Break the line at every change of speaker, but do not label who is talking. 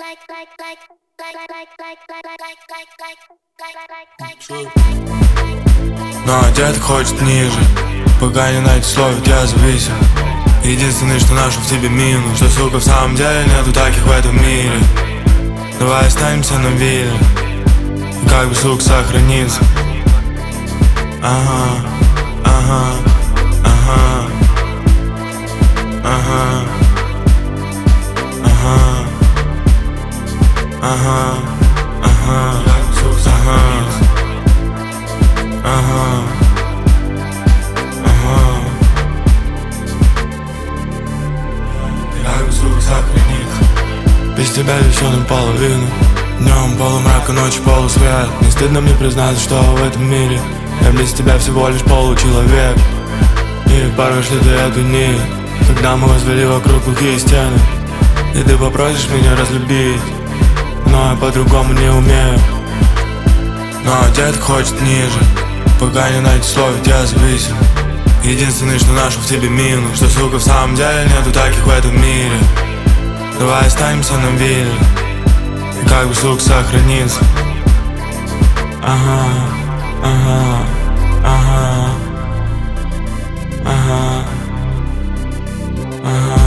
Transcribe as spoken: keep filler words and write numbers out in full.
Но одет хочет ниже, пока не найти словит, я зависим. Единственное, что ношу в тебе минус, что, сука, в самом деле нету таких в этом мире. Давай останемся на вилле, и как бы, сука, сохраниться. Ага, ага, ага, ага, ага, ага, ага, ага, ага, ага. Как бы, сука, сохраниться. Без тебя еще наполовину. Днем полумрак, а ночью полусвет. Не стыдно мне признаться, что в этом мире я без тебя всего лишь получеловек. И порвешь ли ты эту нить, когда мы возвели вокруг глухие стены, и ты попросишь меня разлюбить, но я по-другому не умею. Но одет хочет ниже, пока не найти словит, я зависим. Единственное, что ношу в тебе минус, что, сука, в самом деле нету таких в этом мире. Давай останемся на вилле, и как бы, сука, сохраниться. Ага, ага, ага, ага, ага.